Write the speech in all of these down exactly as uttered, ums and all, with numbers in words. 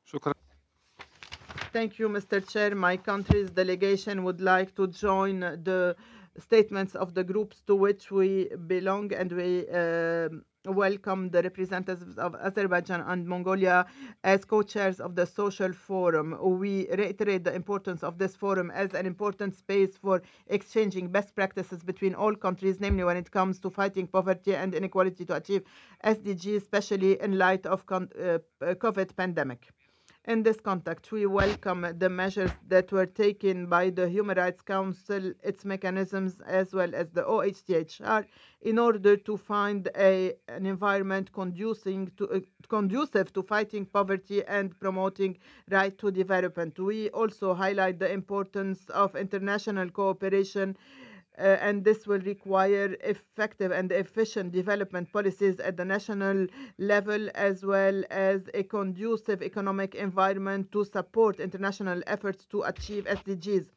شكرا. Thank you, Mister Chair. My country's delegation would like to join the statements of the groups to which we belong, and we um welcome the representatives of Azerbaijan and Mongolia as co-chairs of the Social Forum. We reiterate the importance of this forum as an important space for exchanging best practices between all countries, namely when it comes to fighting poverty and inequality to achieve S D Gs, especially in light of con- uh, COVID pandemic. In this context, we welcome the measures that were taken by the Human Rights Council, its mechanisms, as well as the O H C H R, in order to find a, an environment conducing to, uh, conducive to fighting poverty and promoting right to development. We also highlight the importance of international cooperation, uh, and this will require effective and efficient development policies at the national level, as well as a conducive economic environment to support international efforts to achieve S D Gs.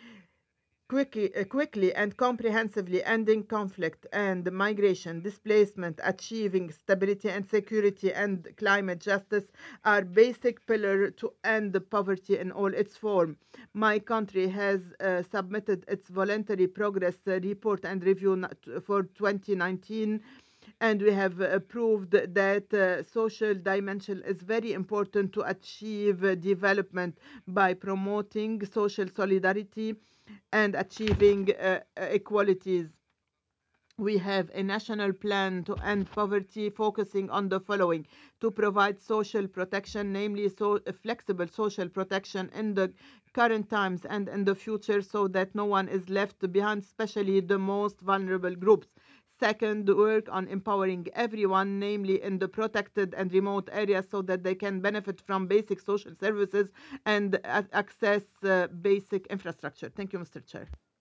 Quickly, uh, quickly and comprehensively ending conflict and migration, displacement, achieving stability and security, and climate justice are basic pillars to end the poverty in all its form. My country has uh, submitted its voluntary progress uh, report and review for twenty nineteen, and we have uh, proved that uh, social dimension is very important to achieve uh, development by promoting social solidarity and achieving uh, equalities. We have a national plan to end poverty focusing on the following: to provide social protection, namely so flexible social protection in the current times and in the future, so that no one is left behind, especially the most vulnerable groups. Second, work on empowering everyone, namely in the protected and remote areas, so that they can benefit from basic social services and access uh, basic infrastructure. Thank you, Mister Chair.